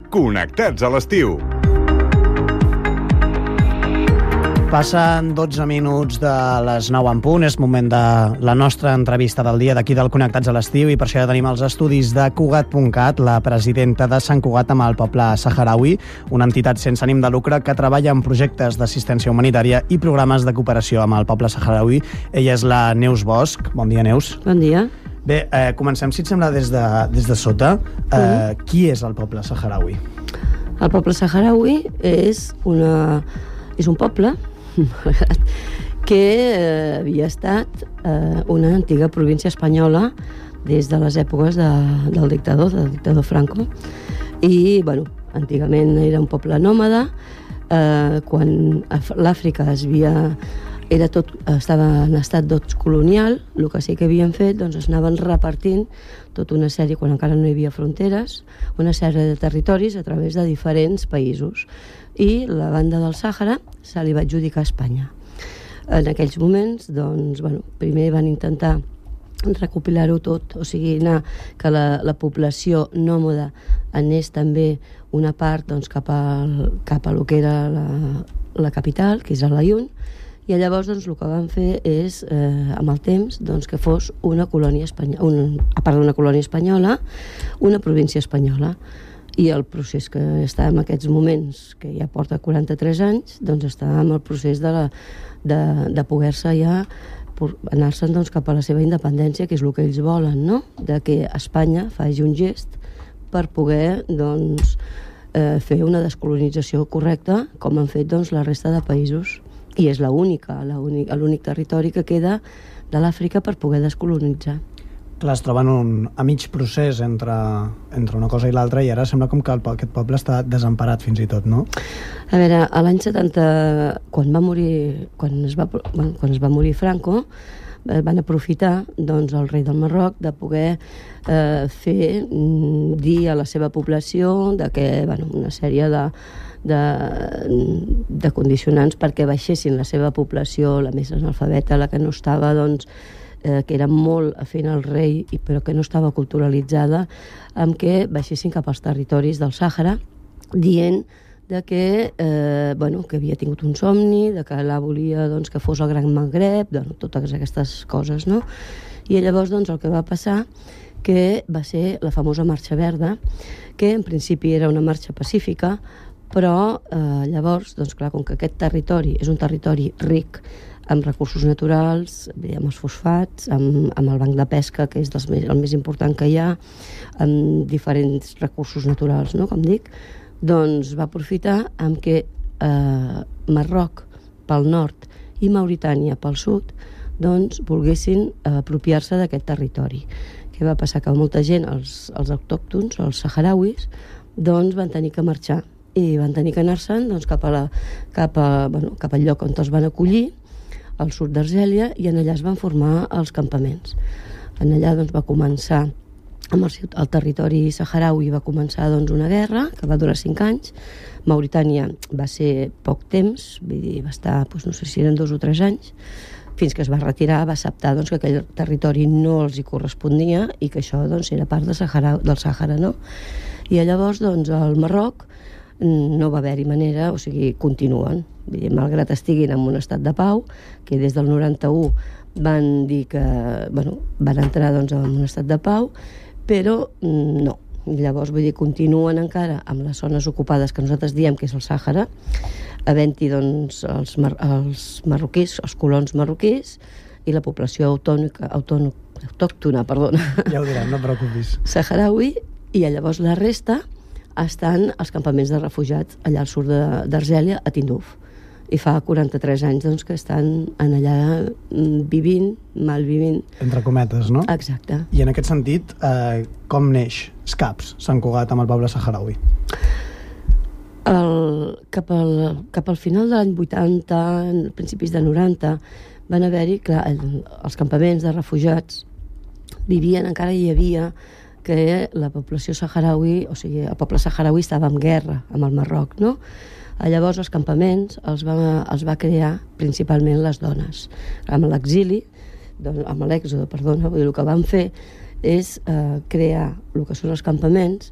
Connectats a l'estiu. Passen 12 minuts de les 9 en punt, és moment de la nostra entrevista del dia d'aquí del Connectats a l'estiu, i per això ja tenim els estudis de Cugat.cat, la presidenta de Sant Cugat amb el poble saharaui, una entitat sense ànim de lucre que treballa en projectes d'assistència humanitària i programes de cooperació amb el poble saharaui. Ella és la Neus Bosch. Bon dia, Neus. Bon dia. Bé, comencem, si et sembla, des de sota. Qui és el poble saharaui? El poble saharaui és un poble que havia estat una antiga província espanyola des de les èpoques del dictador Franco. I, antigament era un poble nòmada. Quan l'Àfrica estava en estat colonial, el que sí que havien fet, es anaven repartint tota una sèrie, quan encara no hi havia fronteres, una sèrie de territoris a través de diferents països. I la banda del Sàhara se li va adjudicar a Espanya. En aquells moments, primer van intentar recopilar-ho tot, o sigui, que la població nòmada anés també una part cap a lo que era la capital, que és Al-Aaiún, i llavors el que van fer és, amb el temps, que fos una colònia espanyola, a part d'una colònia espanyola, una província espanyola. I el procés que està en aquests moments, que ja porta 43 anys, està en el procés de poder-se ja anar-se'n cap a la seva independència, que és el que ells volen, no? De que Espanya faci un gest per poder fer una descolonització correcta, com han fet la resta de països. I és l'únic territori que queda de l'Àfrica per poder descolonitzar. Clar, es troben a mig procés entre una cosa i l'altra, i ara sembla com que aquest poble està desemparat fins i tot, no? A veure, a l'any 70, quan es va morir Franco, van aprofitar el rei del Marroc de poder dir a la seva població que una sèrie de condicionants perquè baixessin la seva població, la més analfabeta, la que no estava, que era molt afina al rei, però que no estava culturalitzada, amb que baixessin cap als territoris del Sàhara, dient que havia tingut un somni, que la volia que fos el Gran Magreb, totes aquestes coses, no? I llavors el que va passar que va ser la famosa Marxa Verda, que en principi era una marxa pacífica, però llavors, clar, com que aquest territori és un territori ric amb recursos naturals, amb els fosfats, amb el banc de pesca, que és el més important que hi ha, amb diferents recursos naturals, no?, com dic, va aprofitar amb que Marroc pel nord i Mauritània pel sud volguessin apropiar-se d'aquest territori. Què va passar? Que molta gent, els autòctons, els saharauis, van tenir que marxar i van tenir que anar-se'n cap al lloc on els van acollir, al sud d'Argèlia, i en allà es van formar els campaments. En allà va començar, amb el territori saharaui va començar una guerra que va durar 5 anys. Mauritània va ser poc temps, vull dir, va estar, no sé si eren 2 o 3 anys, fins que es va retirar, va acceptar que aquell territori no els hi correspondia i que això era part del Sàhara, no? I llavors el Marroc no va haver-hi manera, o sigui, continuen. Malgrat estiguin en un estat de pau, que des del 91 van dir que van entrar en un estat de pau, però no. Llavors, continuen encara amb les zones ocupades que nosaltres diem que és el Sàhara, havent-hi els marroquís, els colons marroquís, i la població autòctona, ja ho diran, no et preocupis, saharaui, i llavors la resta estan als campaments de refugiats allà al sud d'Argèlia, a Tinduf. I fa 43 anys que estan allà vivint, malvivint. Entre cometes, no? Exacte. I en aquest sentit, com neix SCAPS, Sant Cugat, amb el poble saharaui? Cap al final de l'any 80, principis de 90, van haver-hi, clar, els campaments de refugiats vivien, encara hi havia que la població saharaui, o sigui, el poble saharaui estava en guerra amb el Marroc, no? Llavors els campaments els va crear principalment les dones. Amb l'exili, amb l'èxode, el que van fer és crear el que són els campaments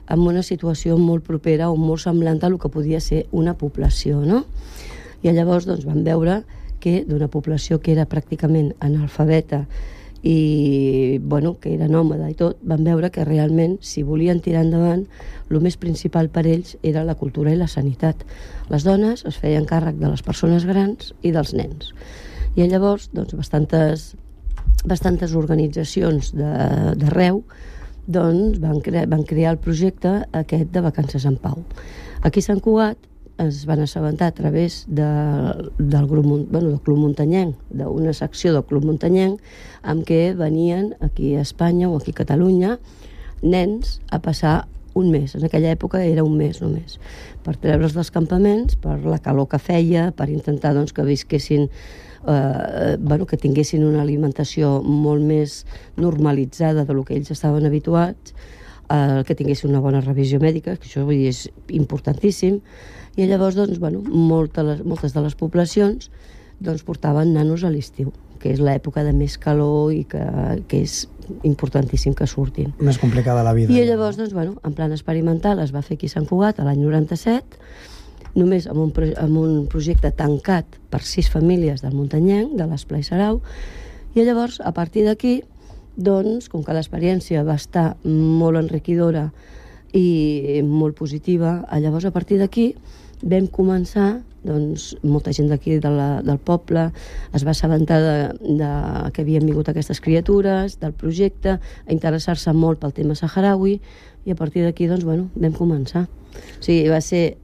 en una situació molt propera o molt semblant a el que podia ser una població, no? I llavors doncs, vam veure que d'una població que era pràcticament analfabeta i bueno, que era nòmada i tot, van veure que realment, si volien tirar endavant, el més principal per ells era la cultura i la sanitat. Les dones es feien càrrec de les persones grans i dels nens. I llavors, doncs, bastantes organitzacions d'arreu doncs, van crear el projecte aquest de Vacances en Pau. Aquí a Sant Cugat es van assabentar a través del Club Muntanyenc, d'una secció del Club Muntanyenc, amb què venien aquí a Espanya o aquí a Catalunya nens a passar un mes. En aquella època era un mes només, per treure'ls dels campaments, per la calor que feia, per intentar doncs, que visquessin que tinguessin una alimentació molt més normalitzada del que ells estaven habituats, que tinguessin una bona revisió mèdica, que això vull dir, és importantíssim. I llavors doncs, moltes de les poblacions doncs, portaven nanos a l'estiu, que és l'època de més calor i que és importantíssim que surtin. Més complicada la vida. I llavors, doncs, en plan experimental es va fer aquí a Sant Cugat l'any 97, només amb un projecte tancat per 6 famílies del Muntanyenc, de l'Esplai Sarau, i llavors, a partir d'aquí, doncs, com que l'experiència va estar molt enriquidora i molt positiva, llavors, a partir d'aquí, vam començar, doncs, molta gent d'aquí del poble es va assabentar que havien vingut aquestes criatures, del projecte, a interessar-se molt pel tema saharaui, i a partir d'aquí, doncs, vam començar. O sigui, va ser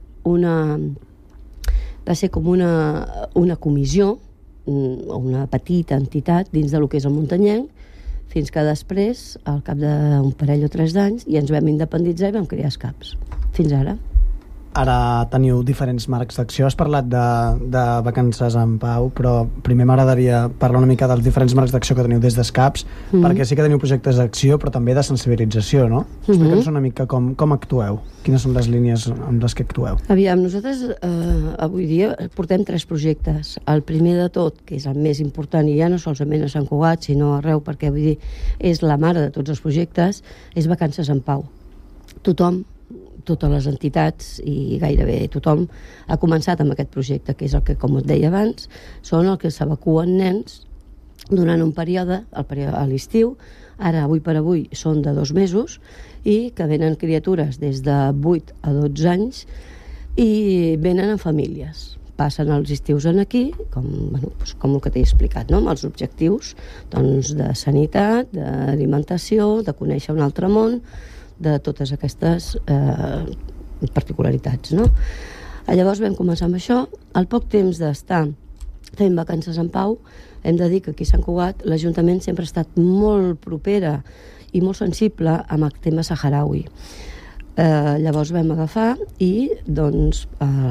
com una comissió, una petita entitat dins del que és el Muntanyenc, fins que després, al cap d'un parell o 3 d'anys, ja ens vam independitzar i vam crear els CAPs. Fins ara. Ara teniu diferents marcs d'acció. Has parlat de Vacances en Pau, però primer m'agradaria parlar una mica dels diferents marcs d'acció que teniu des d'ESCAPs, perquè sí que teniu projectes d'acció, però també de sensibilització, no? Explica'ns una mica com actueu. Quines són les línies amb les que actueu? Aviam, nosaltres avui dia portem 3 projectes. El primer de tot, que és el més important, i ja no solament a Sant Cugat, sinó arreu, perquè vull dir, és la mare de tots els projectes, és Vacances en Pau. Totes les entitats i gairebé tothom ha començat amb aquest projecte, que és el que, com et deia abans, són el que s'evacuen nens durant un període, a l'estiu, ara, avui per avui, són de 2 mesos, i que venen criatures des de 8 a 12 anys i venen en famílies. Passen els estius aquí, com el que t'he explicat, no? Amb els objectius doncs, de sanitat, d'alimentació, de conèixer un altre món, de totes aquestes particularitats, no? Llavors vam començar amb això. Al poc temps d'estar fent Vacances en Pau, hem de dir que aquí a Sant Cugat l'Ajuntament sempre ha estat molt propera i molt sensible amb el tema saharaui. Llavors vam agafar i doncs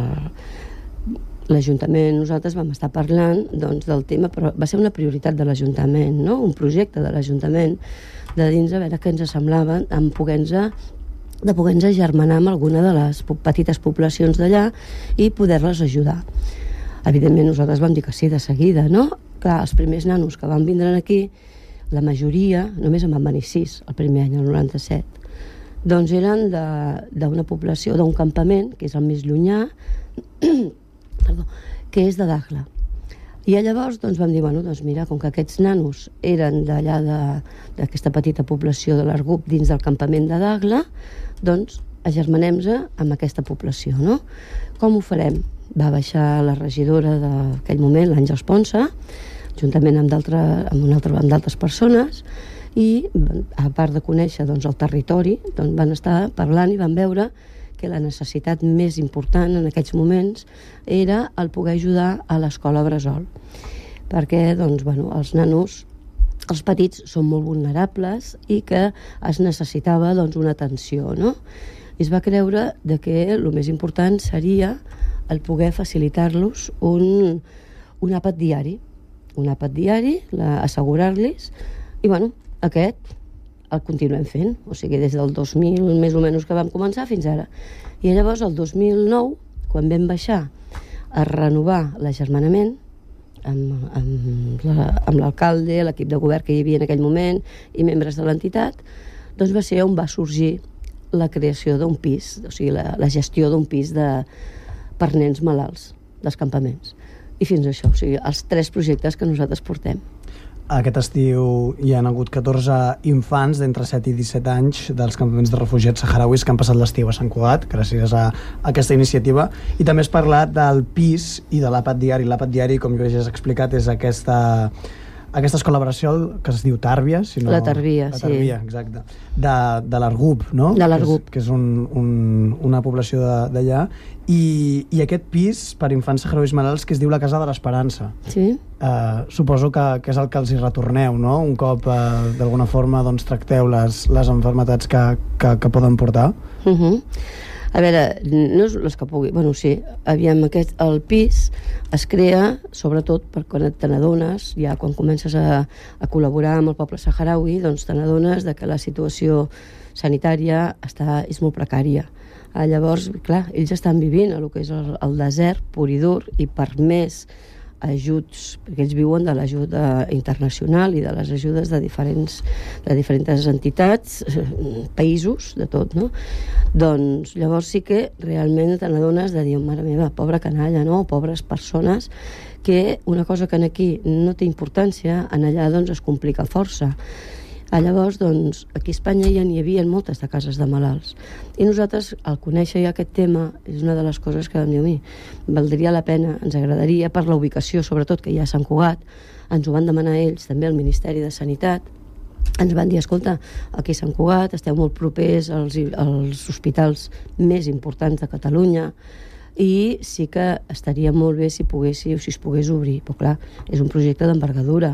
l'Ajuntament, nosaltres vam estar parlant doncs, del tema, però va ser una prioritat de l'Ajuntament, no? Un projecte de l'Ajuntament de dins a veure què ens semblava de poder-nos agermanar amb alguna de les petites poblacions d'allà i poder-les ajudar. Evidentment nosaltres vam dir que sí de seguida, no? Clar, els primers nanos que van vindre aquí, la majoria, només en van venir 6 el primer any, el 97, doncs eren d'una població, d'un campament, que és el més llunyà, que és de Dakhla. I llavors doncs, vam dir, doncs mira, com que aquests nanos eren d'allà d'aquesta petita població de l'Argup dins del campament de Dakhla, doncs agermanem-se amb aquesta població, no? Com ho farem? Va baixar la regidora d'aquell moment, l'Àngels Ponsa, juntament amb d'altres persones, i a part de conèixer doncs, el territori, doncs, van estar parlant i van veure que la necessitat més important en aquells moments era el poder ajudar a l'escola bressol. Perquè doncs, els nanos, els petits, són molt vulnerables i que es necessitava doncs, una atenció, no? I es va creure que el més important seria el poder facilitar-los un àpat diari. Un àpat diari, assegurar-los, i aquest el continuem fent, o sigui, des del 2000 més o menys que vam començar fins ara. I llavors, el 2009, quan vam baixar a renovar l'agermanament amb l'alcalde, l'equip de govern que hi havia en aquell moment i membres de l'entitat, doncs va ser on va sorgir la creació d'un pis, o sigui, la gestió d'un pis per nens malalts dels campaments. I fins a això, o sigui, els 3 projectes que nosaltres portem. Aquest estiu hi ha hagut 14 infants d'entre 7 i 17 anys dels campaments de refugiats saharauis que han passat l'estiu a Sant Cugat, gràcies a aquesta iniciativa. I també has parlat del PIS i de l'àpat diari. L'àpat diari, com ja has explicat, és aquesta escola bressol que es diu Tàrbia. La Tàrbia, sí. La Tàrbia, exacte. De l'Argub, no? De l'Argub. Que és una població d'allà. I aquest pis per infants saharauis malalts que es diu la Casa de l'Esperança. Sí. Suposo que és el que els hi retorneu, no? Un cop d'alguna forma tracteu les malalties que poden portar. A veure, no és les que pugui... Bueno, sí, aviam, el pis es crea, sobretot, per quan te n'adones, ja quan comences a col·laborar amb el poble saharaui, doncs te n'adones que la situació sanitària és molt precària. Llavors, clar, ells estan vivint el que és el desert pur i dur, i per més ajuts, perquè ells viuen de l'ajuda internacional i de les ajudes de diferents entitats, països, de tot, no? Doncs llavors sí que realment te n'adones de dir, mare meva, pobra canalla, no? Pobres persones, que una cosa que aquí no té importància, en allà doncs es complica força. Llavors, doncs, aquí a Espanya ja n'hi havia moltes de cases de malalts. I nosaltres, al conèixer ja aquest tema, és una de les coses que vam dir, valdria la pena, ens agradaria, per la ubicació, sobretot, que hi ha a Sant Cugat, ens ho van demanar ells, també al Ministeri de Sanitat, ens van dir, escolta, aquí a Sant Cugat esteu molt propers als hospitals més importants de Catalunya, i sí que estaria molt bé si es pogués obrir, però clar, és un projecte d'envergadura.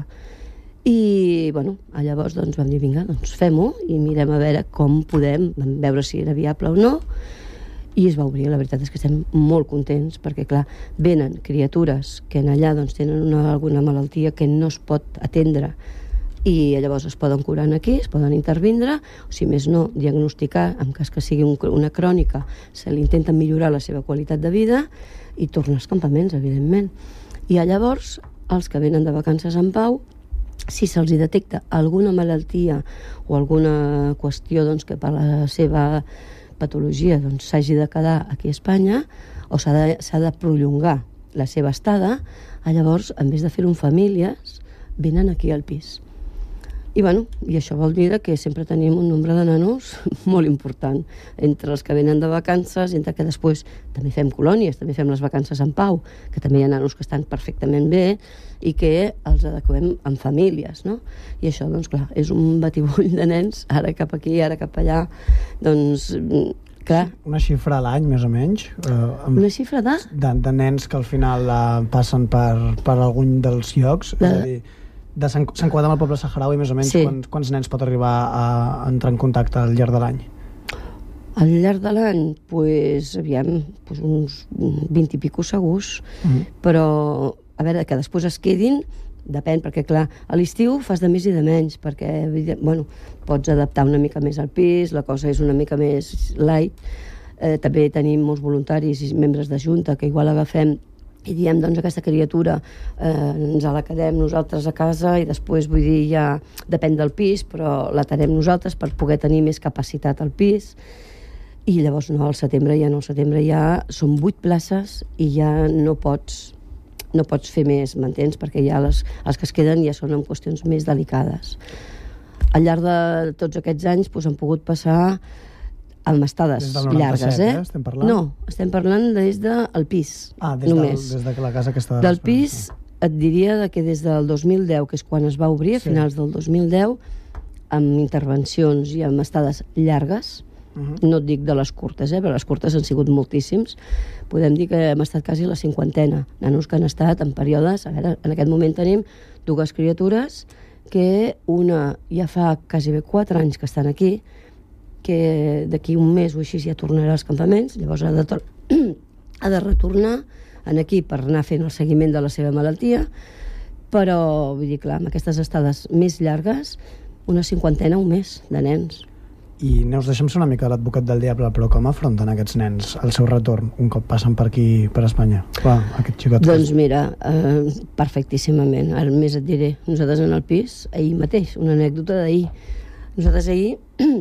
I, bueno, llavors doncs vam dir, vinga, doncs fem-ho i mirem a veure com podem, vam veure si era viable o no, i es va obrir. La veritat és que estem molt contents, perquè, clar, venen criatures que en allà doncs tenen alguna malaltia que no es pot atendre i llavors es poden curar aquí, es poden intervindre, o si més no, diagnosticar, en cas que sigui una crònica, se li intenta millorar la seva qualitat de vida i tornar als campaments, evidentment. I llavors, els que venen de vacances en pau, si se'ls detecta alguna malaltia o alguna qüestió que per la seva patologia s'hagi de quedar aquí a Espanya o s'ha de prolongar la seva estada, llavors, en vez de fer-ho en famílies, venen aquí al pis. I això vol dir que sempre tenim un nombre de nanos molt important, entre els que venen de vacances, entre que després també fem colònies, també fem les vacances en pau, que també hi ha nanos que estan perfectament bé i que els adequem en famílies, no? I això, doncs clar, és un batibull de nens, ara cap aquí, ara cap allà, doncs... Clar. Una xifra a l'any, més o menys? Una xifra de? De nens que al final passen per algun dels llocs, és a dir, de Sant Cugat amb el poble saharaui, més o menys, sí. Quants nens pot arribar a entrar en contacte al llarg de l'any? Al llarg de l'any, uns 20 i pico segurs, però, a veure, que després es quedin, depèn, perquè, clar, a l'estiu fas de més i de menys, perquè, pots adaptar una mica més al pis, la cosa és una mica més light. També tenim molts voluntaris i membres de junta que igual agafem i diem, doncs, aquesta criatura ens la quedem nosaltres a casa i després, vull dir, ja depèn del pis, però la tenem nosaltres per poder tenir més capacitat al pis. I llavors, al setembre ja són 8 places i ja no pots fer més, m'entens? Perquè ja els que es queden ja són en qüestions més delicades. Al llarg de tots aquests anys han pogut passar amb estades llargues, estem parlant? No, estem parlant des del pis, només. Des de la casa que està... Del pis, et diria que des del 2010, que és quan es va obrir, a finals del 2010, amb intervencions i amb estades llargues, no et dic de les curtes, però les curtes han sigut moltíssims, podem dir que hem estat quasi la 50, nanos que han estat en períodes... A veure, en aquest moment tenim 2 criatures que una ja fa quasi 4 anys que estan aquí, que d'aquí un mes o així ja tornarà als campaments, llavors ha de retornar aquí per anar fent el seguiment de la seva malaltia, però, vull dir, clar, amb aquestes estades més llargues, una 50 un mes de nens. I Neus, deixa'm ser una mica l'advocat del diable, però com afronten aquests nens el seu retorn un cop passen per aquí, per Espanya? Clar, aquest xicot... Doncs mira, perfectíssimament. Ara més et diré, nosaltres en el pis, ahir mateix, una anècdota d'ahir. Nosaltres ahir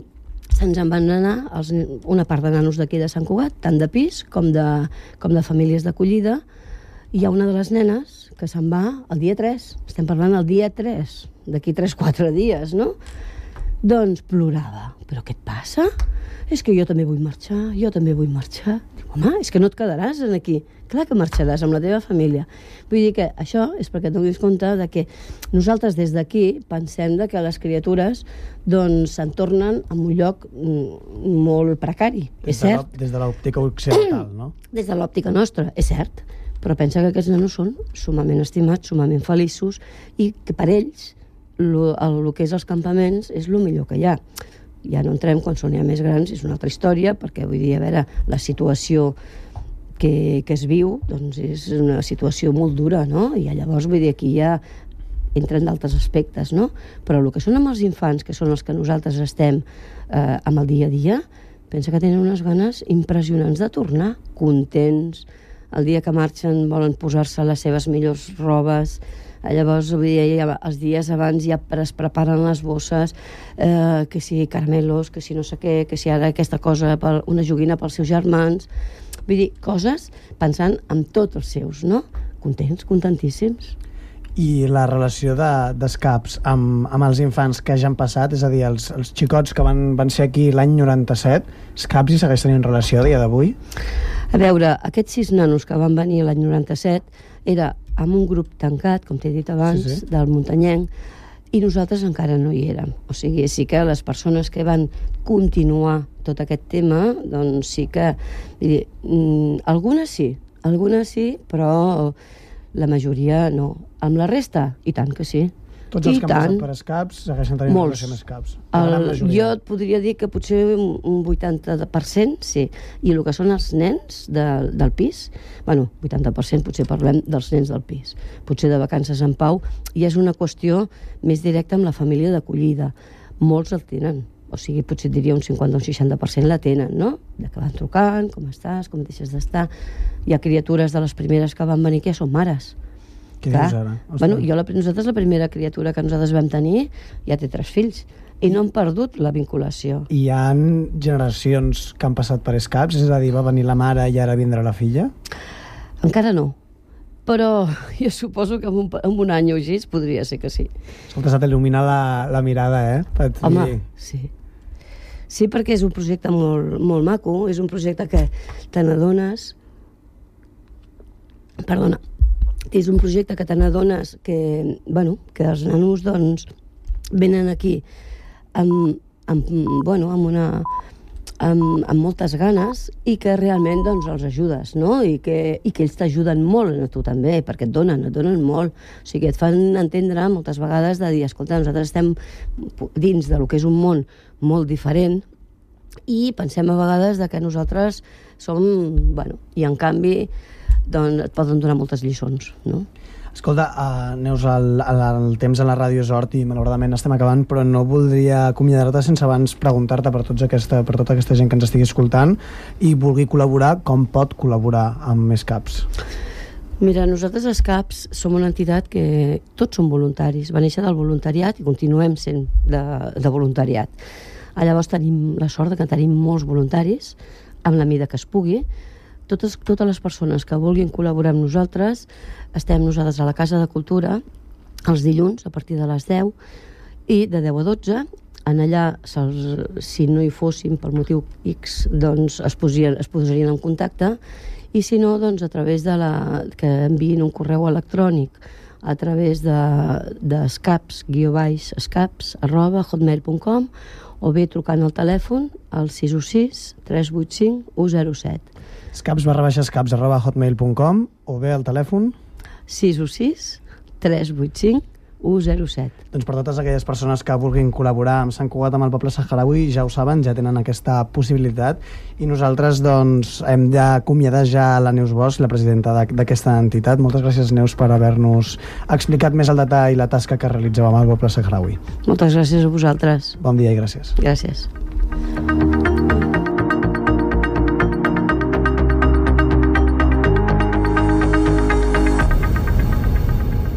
se'ns en van anar una part de nanos d'aquí de Sant Cugat, tant de pis com de famílies d'acollida, i hi ha una de les nenes que se'n va el dia 3, estem parlant el dia 3, d'aquí 3-4 dies, no? Doncs plorava. Però què et passa? És que jo també vull marxar, jo també vull marxar. Dic, home, és que no et quedaràs aquí. Clar que marxaràs amb la teva família. Vull dir que això és perquè et donis compte de que nosaltres des d'aquí pensem que les criatures doncs se'n tornen a un lloc molt precari, és cert. Des de l'òptica occidental, no? Des de l'òptica nostra, és cert. Però pensa que aquests nanos són sumament estimats, sumament feliços, i que per ells el que és els campaments és el millor que hi ha. Ja no entrem quan són ja més grans, és una altra història, perquè vull dir, a veure, la situació que es viu doncs és una situació molt dura, no? I llavors, vull dir, aquí ja entren d'altres aspectes, no? Però el que són amb els infants, que són els que nosaltres estem amb el dia a dia, pensa que tenen unes ganes impressionants de tornar, contents, el dia que marxen volen posar-se les seves millors robes. Llavors, vull dir, els dies abans ja es preparen les bosses, que si caramelos, que si no sé què, que si ara aquesta cosa, una joguina pels seus germans. Vull dir, coses pensant en tots els seus, no? Contents, contentíssims. I la relació d'escaps amb els infants que ja han passat, és a dir, els xicots que van ser aquí l'any 97, escaps hi segueix tenint relació a dia d'avui? A veure, aquests 6 nanos que van venir l'any 97 era amb un grup tancat, com t'he dit abans, sí. Del Muntanyenc, i nosaltres encara no hi érem. O sigui, sí que les persones que van continuar tot aquest tema, doncs sí que... Vull dir, algunes sí, però la majoria no. Amb la resta, i tant que sí. Tots els que han passat per escaps segueixen tenint relació amb escaps. Jo et podria dir que potser un 80%, sí. I el que són els nens del pis, bueno, 80% potser parlem dels nens del pis. Potser de vacances en pau, i és una qüestió més directa amb la família d'acollida. Molts el tenen. O sigui, potser et diria un 50 o un 60% la tenen, no? De que van trucant, com estàs, com deixes d'estar. Hi ha criatures de les primeres que van venir que ja són mares. Què dius ara? Bueno, nosaltres la primera criatura que nosaltres vam tenir ja té 3 fills i no han perdut la vinculació. Hi ha generacions que han passat per escaps? És a dir, va venir la mare i ara vindrà la filla? Encara no. Però jo suposo que en un any o així podria ser que sí. Escolta, s'ha d'il·luminar la mirada, eh? Home, sí. Sí, perquè és un projecte molt, molt maco, és un projecte que te n'adones... Perdona. És un projecte que te n'adones que els nanos doncs, venen aquí amb moltes ganes i que realment doncs, els ajudes, no? I que ells t'ajuden molt a tu també, perquè et donen molt. O sigui, et fan entendre moltes vegades de dir, escolta, nosaltres estem dins del que és un món molt diferent i pensem a vegades que nosaltres som... I en canvi doncs et poden donar moltes lliçons, no? Escolta, Neus, el temps a la ràdio és hort i malauradament estem acabant, però no voldria acomiadar-te sense abans preguntar-te per tota aquesta gent que ens estigui escoltant i vulgui col·laborar, com pot col·laborar amb Escaps? Mira, nosaltres Escaps som una entitat que tots som voluntaris, va néixer del voluntariat i continuem sent de voluntariat. Llavors tenim la sort que tenim molts voluntaris, amb la mida que es pugui. Totes les persones que vulguin col·laborar amb nosaltres, estem nosaltres a la Casa de Cultura els dilluns a partir de les 10 i de 10 a 12. En allà, si no hi fóssim per motiu X, doncs es posarien en contacte, i si no, doncs a través que enviïn un correu electrònic a través d'escaps-hotmail.com o bé trucant al telèfon al 616 385 107. escaps@hotmail.com o bé al telèfon 616 385 107. Doncs per totes aquelles persones que vulguin col·laborar amb Sant Cugat, amb el poble saharaui, ja ho saben, ja tenen aquesta possibilitat, i nosaltres doncs hem d'acomiadar ja la Neus Bosch, la presidenta d'aquesta entitat. Moltes gràcies, Neus, per haver-nos explicat més al detall la tasca que realitzeu amb el poble saharaui. Moltes gràcies a vosaltres. Bon dia i gràcies. Gràcies.